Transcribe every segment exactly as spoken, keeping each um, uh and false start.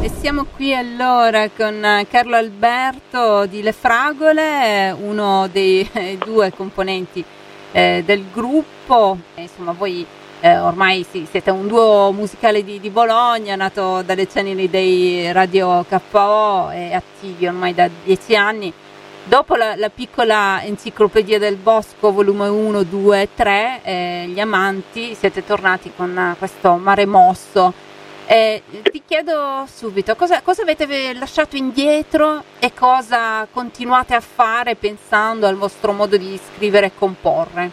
E siamo qui allora con Carlo Alberto di Le Fragole, uno dei eh, due componenti eh, del gruppo. E, insomma, voi eh, ormai sì, siete un duo musicale di, di Bologna, nato dalle ceneri dei Radio K O e attivi ormai da dieci anni. Dopo la, la piccola enciclopedia del Bosco, volume uno, due e tre, eh, Gli Amanti, siete tornati con uh, questo Mare Mosso. Eh, ti chiedo subito, cosa, cosa avete lasciato indietro e cosa continuate a fare pensando al vostro modo di scrivere e comporre?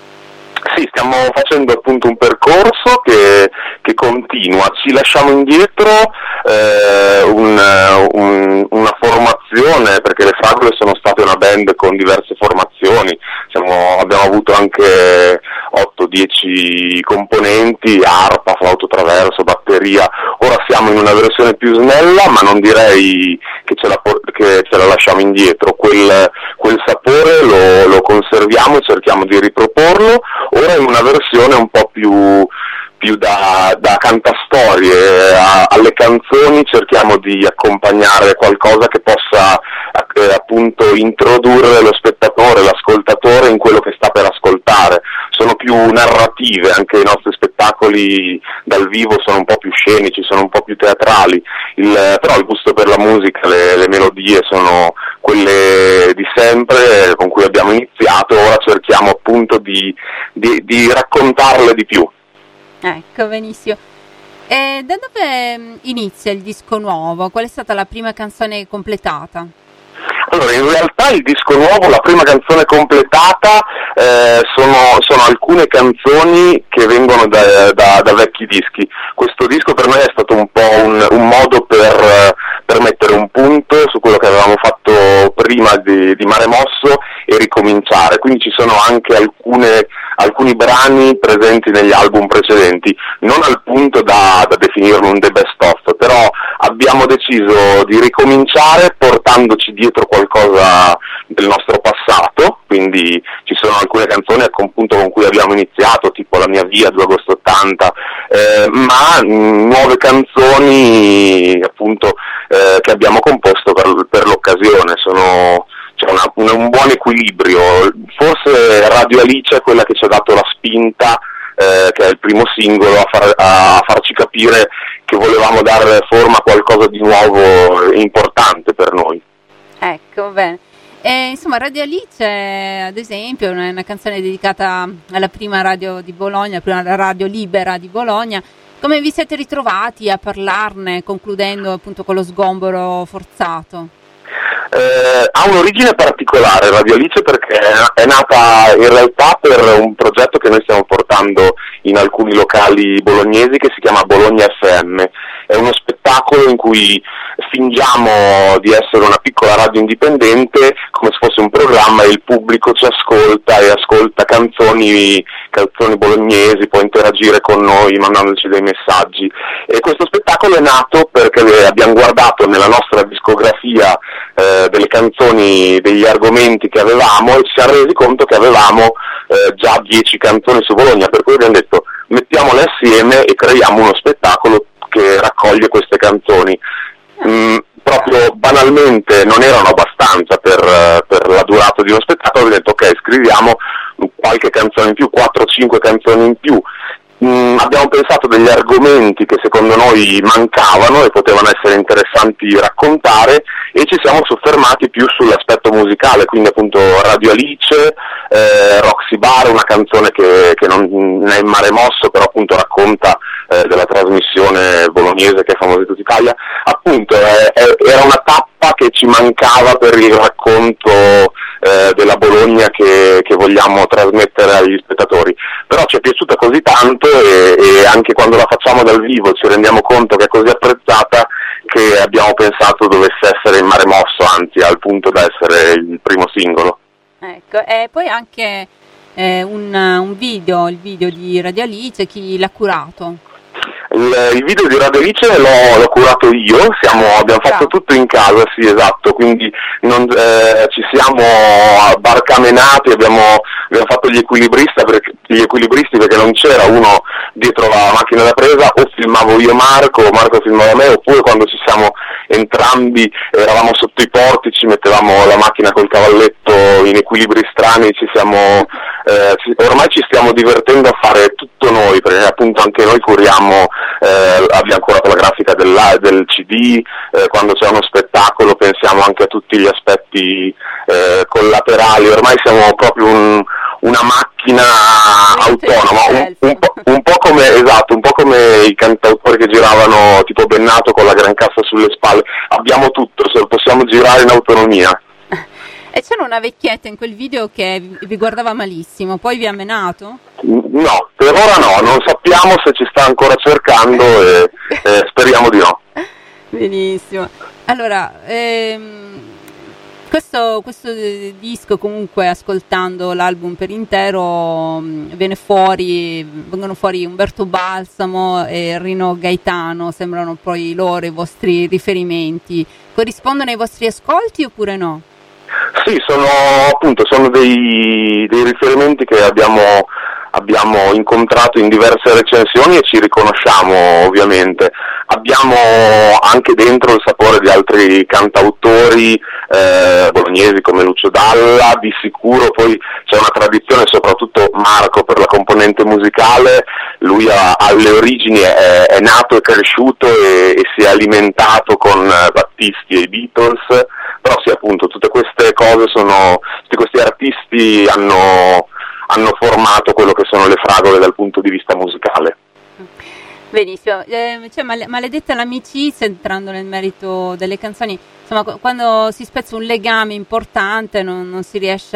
Sì, stiamo facendo appunto un percorso che, che continua. Ci lasciamo indietro eh, un, un, una formazione, perché le Fragole sono state una band con diverse formazioni. Siamo, abbiamo avuto anche otto dieci componenti, arpa, flauto traverso, batteria. Ora siamo in una versione più snella, ma non direi che ce la, che ce la lasciamo indietro. Quel, quel sapore lo, lo conserviamo e cerchiamo di riproporlo. Ora in una versione un po' più, più da, da cantastorie. A, alle canzoni cerchiamo di accompagnare qualcosa che possa eh, appunto introdurre lo spettatore, l'ascoltatore in quello che sta per ascoltare. Sono più narrative, anche i nostri spettacoli dal vivo sono un po' più scenici, sono un po' più teatrali, il, però il gusto per la musica, le, le melodie sono quelle di sempre con cui abbiamo iniziato. Ora cerchiamo appunto di, di, di raccontarle di più. Ecco, benissimo. E da dove inizia il disco nuovo? Qual è stata la prima canzone completata? Allora, in realtà il disco nuovo, la prima canzone completata, eh, sono, sono alcune canzoni che vengono da, da, da vecchi dischi. Questo disco per noi è stato un po' un, un modo per, per mettere un punto su quello che avevamo fatto prima di, di Mare Mosso e ricominciare. Quindi ci sono anche alcune, alcuni brani presenti negli album precedenti, non al punto da, da definirlo un the best of, però abbiamo deciso di ricominciare portandoci dietro qualcosa del nostro passato, quindi ci sono alcune canzoni appunto con cui abbiamo iniziato, tipo La mia via, due agosto ottanta, eh, ma mh, nuove canzoni appunto eh, che abbiamo composto per, per l'occasione. Sono, c'è una, una, un buon equilibrio. Forse Radio Alice è quella che ci ha dato la spinta, eh, che è il primo singolo, a, far, a farci capire che volevamo dare forma a qualcosa di nuovo e importante per noi. Ecco, bene. E, insomma, Radio Alice, ad esempio, è una, una canzone dedicata alla prima radio di Bologna, la prima radio libera di Bologna. Come vi siete ritrovati a parlarne, concludendo appunto con lo sgombero forzato? Eh, ha un'origine particolare Radio Alice, perché è nata in realtà per un progetto che noi stiamo portando in alcuni locali bolognesi che si chiama Bologna F M. È uno spettacolo in cui fingiamo di essere una piccola radio indipendente come se fosse un programma, e il pubblico ci ascolta e ascolta canzoni, canzoni bolognesi, può interagire con noi mandandoci dei messaggi. E questo spettacolo è nato perché abbiamo guardato nella nostra discografia eh, delle canzoni, degli argomenti che avevamo, e ci siamo resi conto che avevamo eh, già dieci canzoni su Bologna, per cui abbiamo detto mettiamole assieme e creiamo uno spettacolo che raccoglie queste canzoni. Mm, proprio banalmente non erano abbastanza per, per la durata di uno spettacolo. Abbiamo detto ok, scriviamo qualche canzone in più, quattro cinque canzoni in più. Mm, abbiamo pensato degli argomenti che secondo noi mancavano e potevano essere interessanti raccontare, e ci siamo soffermati più sull'aspetto musicale, quindi appunto Radio Alice, eh, Roxy Bar, una canzone che, che non è in Mare Mosso, però appunto racconta eh, della trasmissione bolognese che è famosa in tutta Italia. Appunto eh, era una tappa che ci mancava per il racconto eh, della Bologna che, che vogliamo trasmettere agli spettatori, però ci è piaciuta così tanto, e, e anche quando la facciamo dal vivo ci rendiamo conto che è così apprezzata che abbiamo pensato dovesse essere in Mare Mosso, anzi al punto da essere il primo singolo. Ecco, e poi anche eh, un, un video, il video di Radio Alice, chi l'ha curato? Il, il video di Radio Alice l'ho, l'ho curato io, siamo, abbiamo fatto tutto in casa, sì, esatto, quindi non, eh, ci siamo barcamenati, abbiamo, abbiamo fatto gli equilibristi perché, gli equilibristi perché non c'era uno dietro la macchina da presa, o filmavo io Marco, o Marco filmava me, oppure quando ci siamo entrambi, eravamo sotto i portici, mettevamo la macchina col cavalletto in equilibri strani, ci siamo, eh, ci, ormai ci stiamo divertendo a fare tutto noi, perché appunto anche noi curiamo, eh, abbiamo curato la grafica del, del C D, eh, quando c'è uno spettacolo pensiamo anche a tutti gli aspetti eh, collaterali, ormai siamo proprio un, una macchina autonoma, un, un, po', un po' come, esatto, un po' come i cantautori che giravano tipo Bennato con la gran cassa sulle spalle, abbiamo tutto, se lo possiamo girare in autonomia. E c'era una vecchietta in quel video che vi guardava malissimo, poi vi ha menato? No, per ora no, non sappiamo se ci sta ancora cercando e, e speriamo di no. Benissimo. Allora, ehm, questo, questo disco comunque, ascoltando l'album per intero, viene fuori, vengono fuori Umberto Balsamo e Rino Gaetano, sembrano poi loro i vostri riferimenti. Corrispondono ai vostri ascolti oppure no? Sì, sono appunto sono dei, dei riferimenti che abbiamo, abbiamo incontrato in diverse recensioni e ci riconosciamo ovviamente. Abbiamo anche dentro il sapore di altri cantautori eh, bolognesi come Lucio Dalla, di sicuro poi c'è una tradizione, soprattutto Marco per la componente musicale, lui ha, alle origini è, è nato e cresciuto e, e si è alimentato con Battisti e i Beatles, però sì, appunto tutte queste cose sono, tutti questi artisti hanno, hanno formato quello che sono le fragole dal punto di vista musicale. Benissimo, eh, cioè, male, maledetta l'amicizia, entrando nel merito delle canzoni, insomma quando si spezza un legame importante non, non si riesce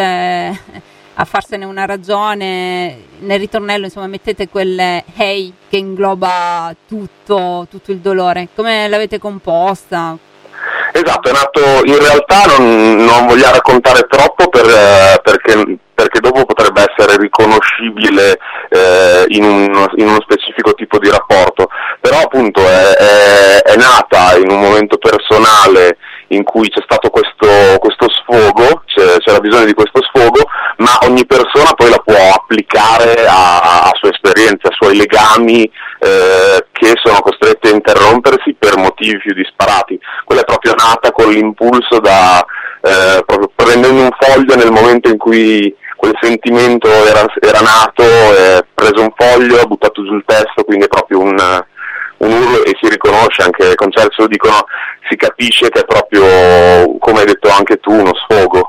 a farsene una ragione, nel ritornello insomma mettete quelle hey che ingloba tutto, tutto il dolore, come l'avete composta? Esatto, è nato, in realtà non, non voglio raccontare troppo per, eh, perché, perché dopo potrebbe essere riconoscibile eh, in, un, in uno specifico tipo di rapporto, però appunto è, è, è nata in un momento personale in cui c'è stato questo, questo sfogo, c'è, c'era bisogno di questo sfogo, ma ogni persona poi la può applicare a, a sue esperienze, a suoi legami eh, che sono costretti a interrompersi per motivi più disparati. Quella è proprio nata con l'impulso da, eh, proprio prendendo un foglio nel momento in cui quel sentimento era, era nato, eh, preso un foglio, ha buttato giù il testo, quindi è proprio un... un urlo e si riconosce, anche con Celso lo dicono, si capisce che è proprio, come hai detto anche tu, uno sfogo.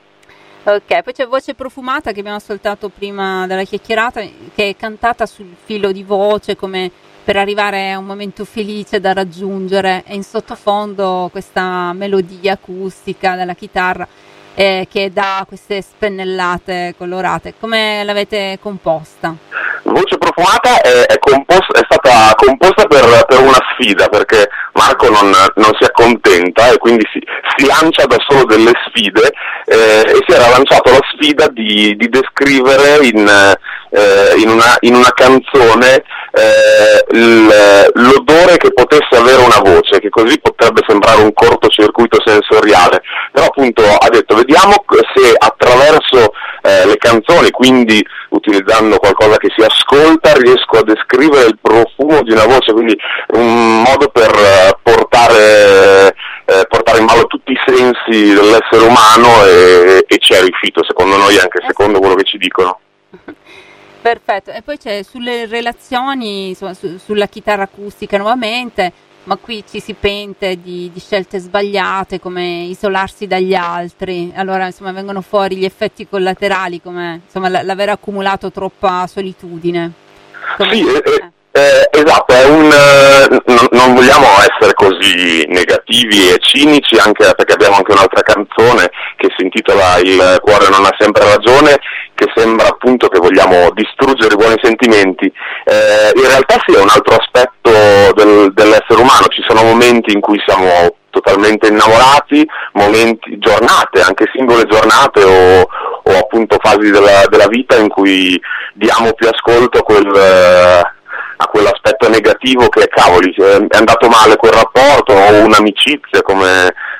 Ok, poi c'è Voce Profumata che abbiamo ascoltato prima della chiacchierata, che è cantata sul filo di voce come per arrivare a un momento felice da raggiungere, e in sottofondo questa melodia acustica della chitarra eh, che dà queste spennellate colorate. Come l'avete composta? Voce Profumata è, è, composta, è stata composta per, per una sfida, perché Marco non, non si accontenta e quindi si, si lancia da solo delle sfide eh, e si era lanciato la sfida di, di descrivere in, eh, in, una, in una canzone eh, il, l'odore che potesse avere una voce, che così potrebbe sembrare un cortocircuito sensoriale, però appunto ha detto vediamo se attraverso eh, le canzoni, quindi utilizzando qualcosa che si ascolta, riesco a descrivere il profumo di una voce, quindi un modo per eh, portare, eh, portare in ballo tutti i sensi dell'essere umano e, e ci è riuscito, secondo noi, anche secondo quello che ci dicono. Perfetto, e poi c'è sulle relazioni, insomma, su, sulla chitarra acustica nuovamente, ma qui ci si pente di, di scelte sbagliate come isolarsi dagli altri, allora insomma vengono fuori gli effetti collaterali come insomma l- l'aver accumulato troppa solitudine. Come... Sì, eh, eh, esatto, è un, eh, non, non vogliamo essere così negativi e cinici, anche perché abbiamo anche un'altra canzone che si intitola Il cuore non ha sempre ragione, che sembra appunto che vogliamo distruggere i buoni sentimenti. Eh, in realtà sì, è un altro aspetto del, dell'essere umano, ci sono momenti in cui siamo totalmente innamorati, momenti, giornate, anche singole giornate o, o appunto fasi della, della vita in cui diamo più ascolto a quel... a quell'aspetto negativo che cavoli, è andato male quel rapporto o un'amicizia come,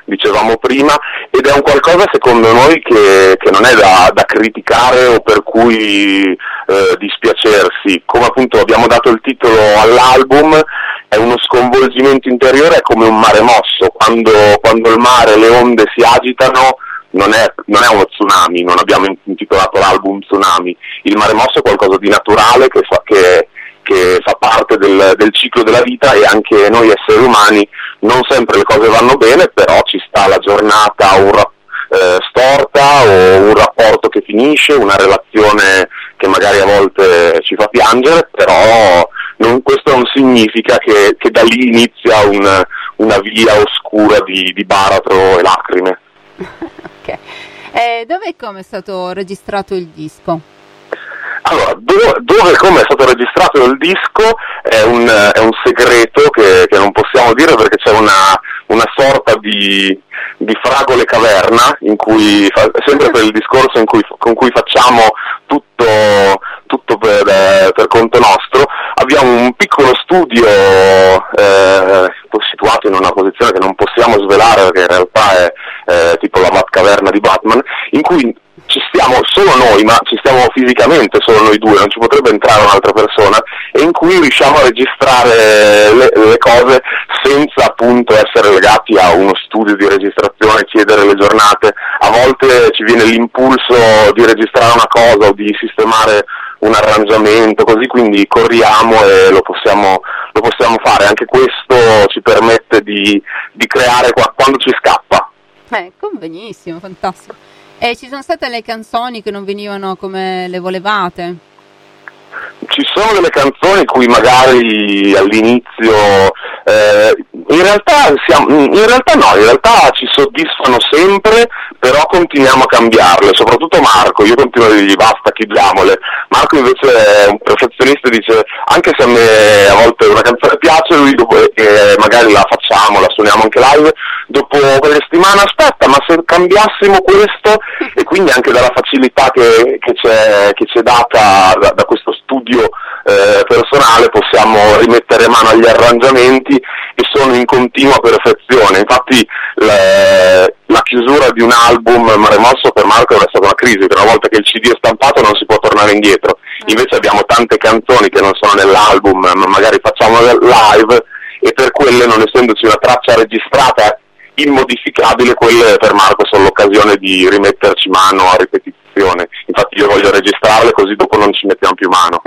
dicevamo prima, ed è un qualcosa secondo noi che, che non è da, da criticare o per cui eh, dispiacersi. Come appunto abbiamo dato il titolo all'album, è uno sconvolgimento interiore, è come un mare mosso, quando, quando il mare e le onde si agitano non è, non è uno tsunami, non abbiamo intitolato l'album Tsunami. Il mare mosso è qualcosa di naturale che fa, che, che fa parte del, del ciclo della vita, e anche noi esseri umani non sempre le cose vanno bene, però ci sta la giornata un ra- eh, storta o un rapporto che finisce, una relazione che magari a volte ci fa piangere, però non, questo non significa che, che da lì inizia un, una via oscura di, di baratro e lacrime. Ok. Eh, dove e come è stato registrato il disco? Allora, dove, dove e come è stato registrato il disco è un, è un segreto che, che non possiamo dire, perché c'è una, una sorta di, di fragole caverna, in cui, sempre per il discorso in cui, con cui facciamo tutto, tutto per, per conto nostro. Abbiamo un piccolo studio eh, situato in una posizione che non possiamo svelare, perché in realtà è eh, tipo la Batcaverna di Batman, in cui ci stiamo solo noi, ma ci stiamo fisicamente solo noi due, non ci potrebbe entrare un'altra persona, e in cui riusciamo a registrare le, le cose senza appunto essere legati a uno studio di registrazione, chiedere le giornate. A volte ci viene l'impulso di registrare una cosa o di sistemare un arrangiamento, così, quindi corriamo e lo possiamo, lo possiamo fare. Anche questo ci permette di, di creare qua, quando ci scappa. Ecco, benissimo, fantastico. E ci sono state le canzoni che non venivano come le volevate? Ci sono delle canzoni in cui magari all'inizio eh, in realtà siamo, in realtà no, in realtà ci soddisfano sempre, però continuiamo a cambiarle, soprattutto Marco. Io continuo a dirgli basta, chiudiamole. Marco invece è un perfezionista e dice, anche se a me a volte una canzone piace, lui dopo che magari la facciamo, la suoniamo anche live, dopo qualche settimana aspetta, ma se cambiassimo questo, e quindi anche dalla facilità che, che c'è che c'è data da, da questo studio eh, personale possiamo rimettere mano agli arrangiamenti, e sono in continua perfezione. Infatti le, la chiusura di un album Mare Mosso per Marco è stata una crisi, perché una volta che il C D è stampato non si può tornare indietro. Invece abbiamo tante canzoni che non sono nell'album, ma magari facciamo live, e per quelle, non essendoci una traccia registrata immodificabile, quelle per Marco sono l'occasione di rimetterci mano a ripetizione. Infatti io voglio registrarle, così dopo non ci mettiamo più mano.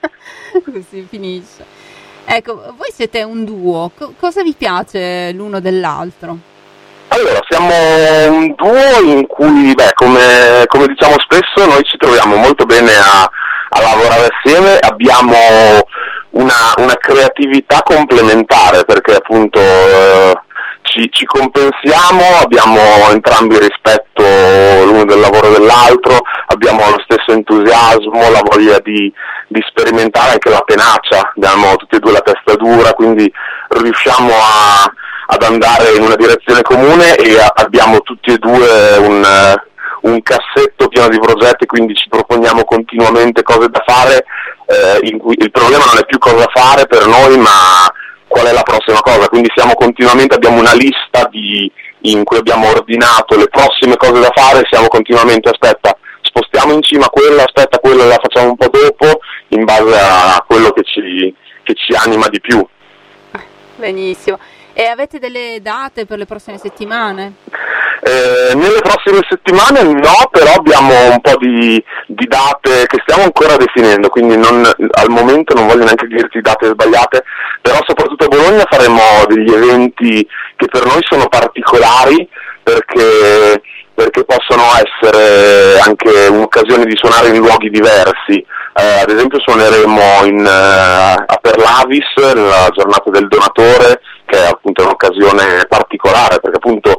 Così finisce. Ecco, voi siete un duo, Co- cosa vi piace l'uno dell'altro? Allora, siamo un duo in cui, beh, come, come diciamo spesso, noi ci troviamo molto bene a, a lavorare assieme. Abbiamo una, una creatività complementare, perché appunto eh, ci, ci compensiamo, abbiamo entrambi rispetto l'uno del lavoro dell'altro, abbiamo lo stesso entusiasmo, la voglia di, di sperimentare, anche la tenacia, abbiamo tutti e due la testa dura, quindi riusciamo a, ad andare in una direzione comune, e a, abbiamo tutti e due un, un cassetto pieno di progetti, quindi ci proponiamo continuamente cose da fare, eh, in cui il problema non è più cosa fare per noi, ma qual è la prossima cosa. Quindi siamo continuamente, abbiamo una lista di, in cui abbiamo ordinato le prossime cose da fare, siamo continuamente, aspetta, spostiamo in cima quella, aspetta, quella la facciamo un po' dopo, in base a quello che ci, che ci anima di più. Benissimo. E avete delle date per le prossime settimane? Eh, nelle prossime settimane no, però abbiamo un po' di, di date che stiamo ancora definendo, quindi non, al momento non voglio neanche dirti date sbagliate, però soprattutto a Bologna faremo degli eventi che per noi sono particolari, perché, perché possono essere anche un'occasione di suonare in luoghi diversi. Eh, ad esempio suoneremo in, uh, a Perlavis nella giornata del donatore, che è appunto un'occasione particolare, perché appunto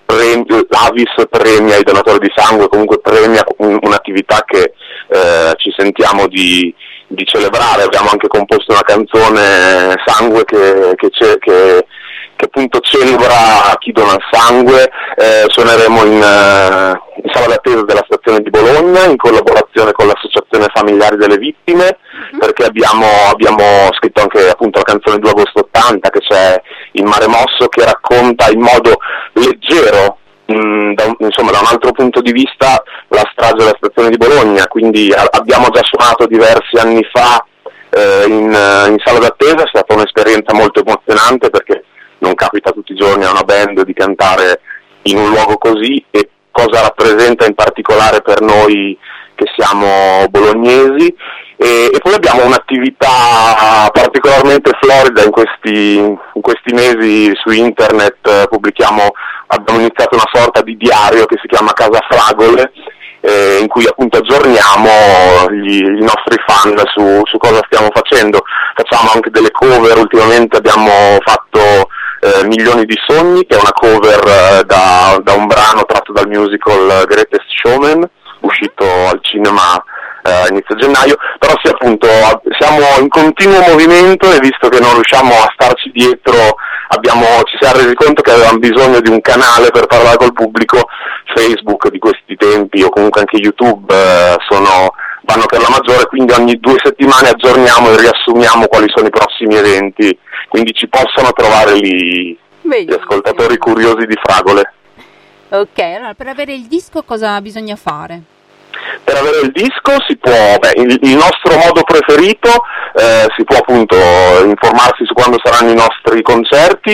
l'Avis premia i donatori di sangue, comunque premia un'attività che eh, ci sentiamo di, di celebrare. Abbiamo anche composto una canzone sangue che, che, che, che appunto celebra chi dona il sangue. Eh, suoneremo in, in sala d'attesa della stazione di Bologna in collaborazione con l'associazione familiari delle vittime, uh-huh. perché abbiamo, abbiamo scritto anche appunto la canzone due agosto ottanta, che c'è Il mare mosso, che racconta in modo leggero, mh, da un, insomma da un altro punto di vista, la strage della stazione di Bologna. Quindi a, abbiamo già suonato diversi anni fa eh, in, in sala d'attesa, è stata un'esperienza molto emozionante, perché non capita tutti i giorni a una band di cantare in un luogo così, e cosa rappresenta in particolare per noi che siamo bolognesi. E, e poi abbiamo un'attività particolarmente florida in questi, in questi mesi su internet. Pubblichiamo, abbiamo iniziato una sorta di diario che si chiama Casa Fragole, eh, in cui appunto aggiorniamo gli, i nostri fan su, su cosa stiamo facendo. Facciamo anche delle cover, ultimamente abbiamo fatto eh, Milioni di sogni, che è una cover eh, da, da un brano tratto dal musical Greatest Showman, uscito al cinema Uh, inizio gennaio. Però sì, appunto siamo in continuo movimento, e visto che non riusciamo a starci dietro, abbiamo, ci siamo resi conto che avevamo bisogno di un canale per parlare col pubblico. Facebook di questi tempi, o comunque anche YouTube, uh, sono, vanno per la maggiore, quindi ogni due settimane aggiorniamo e riassumiamo quali sono i prossimi eventi, quindi ci possono trovare lì gli ascoltatori curiosi di Fragole. Ok, allora per avere il disco cosa bisogna fare? Per avere il disco si può, beh, il, il nostro modo preferito, eh, si può appunto informarsi su quando saranno i nostri concerti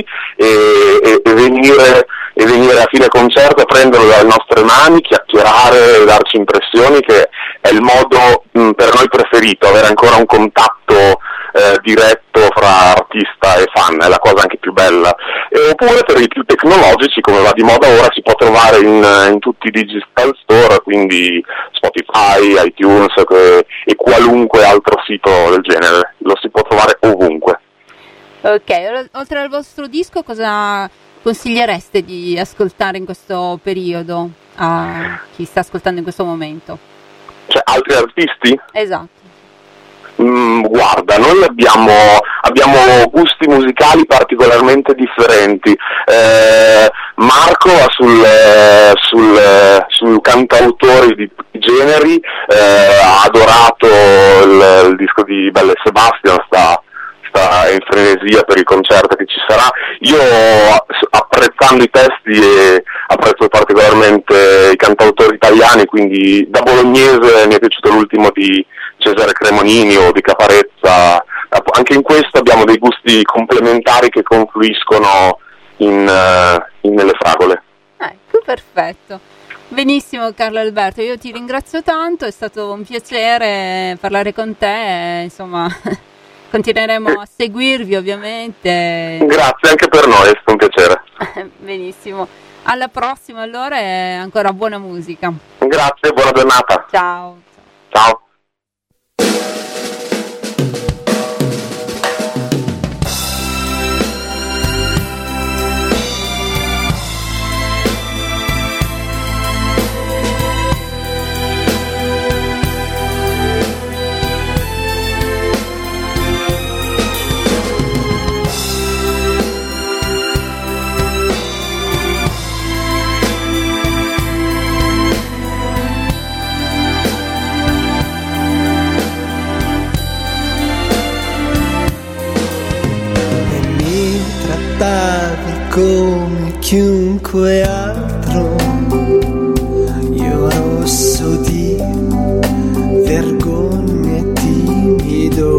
e, e, e, venire, e venire a fine concerto a prenderlo dalle nostre mani, chiacchierare, darci impressioni, che è il modo mh, per noi preferito, avere ancora un contatto eh, diretto fra artista e fan, è la cosa anche più bella. E, oppure per i più tecnologici, come va di moda ora, si può trovare in, in tutti i digital store, quindi Spotify, iTunes e, e qualunque altro sito del genere, lo si può trovare ovunque. Ok, oltre al vostro disco, cosa consigliereste di ascoltare in questo periodo a chi sta ascoltando in questo momento? Cioè altri artisti? Esatto. Mm, guarda, noi abbiamo, abbiamo gusti musicali particolarmente differenti. Eh, Marco ha sul, sul, sul cantautori di generi, eh, ha adorato il, il disco di Belle e Sebastian, sta, sta in frenesia per il concerto che ci sarà. Io, apprezzando i testi, e apprezzo particolarmente i cantautori italiani, quindi da bolognese mi è piaciuto l'ultimo di Cesare Cremonini o di Caparezza. Anche in questo abbiamo dei gusti complementari che confluiscono in, in nelle Fragole. Ecco, perfetto. Benissimo Carlo Alberto, io ti ringrazio tanto, è stato un piacere parlare con te, insomma continueremo a seguirvi ovviamente. Grazie, anche per noi, è stato un piacere. Benissimo, alla prossima allora, e ancora buona musica. Grazie, buona giornata. Ciao. Ciao. Come chiunque altro, io rosso di vergogna e timido,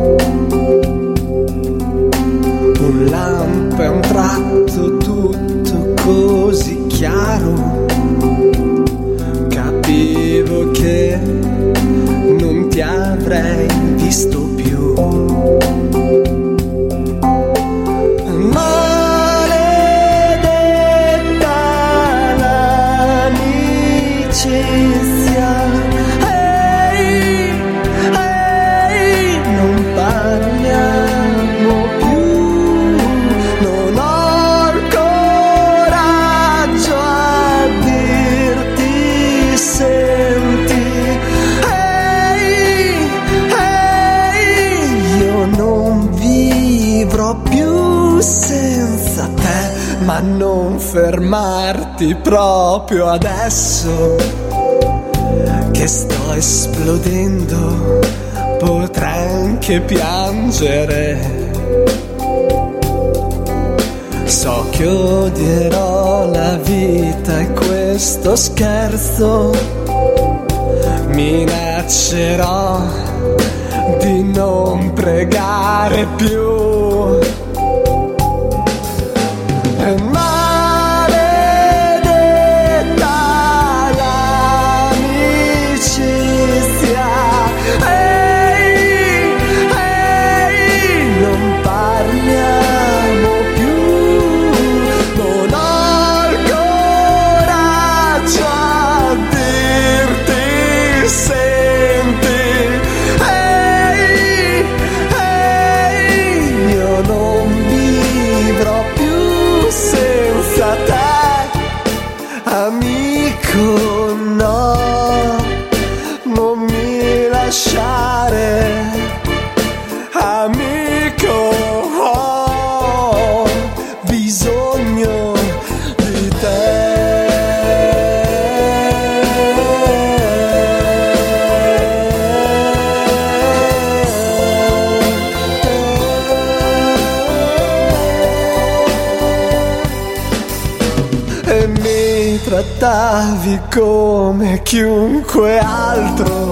un lampo e un tratto tutto così chiaro, capivo che non ti avrei visto più. Ma non fermarti proprio adesso, che sto esplodendo potrei anche piangere. So che odierò la vita e questo scherzo, minaccerò di non pregare più. E maledetta l'amicizia, ehi, ehi, non parliamo più, non ho il coraggio a dirti senti, ehi, ehi, io non vivrò più senza te, amico, no, non mi lasciare, amico, ho bisogno di te. E mi trattavi come chiunque altro,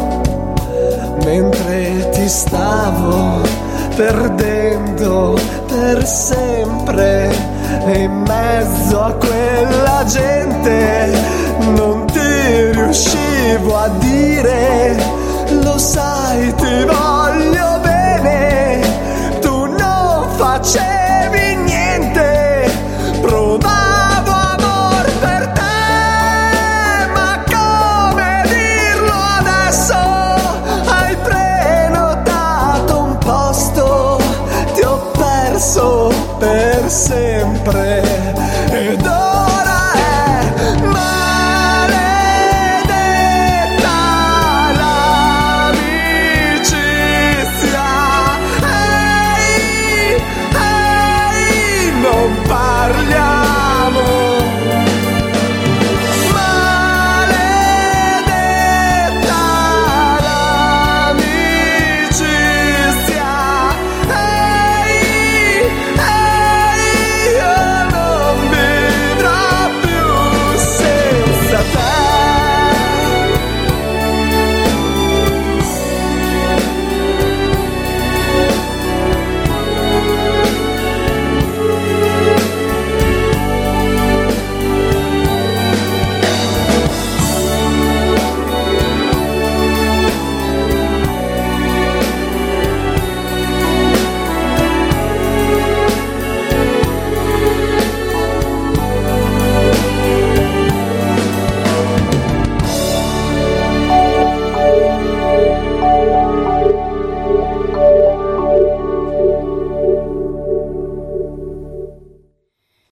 mentre ti stavo perdendo per sempre. E in mezzo a quella gente non ti riuscivo a dire, lo sai, ti voglio bene, tu non facevi niente, provavo amor per te, ma come dirlo adesso? Hai prenotato un posto, ti ho perso per sempre ed ora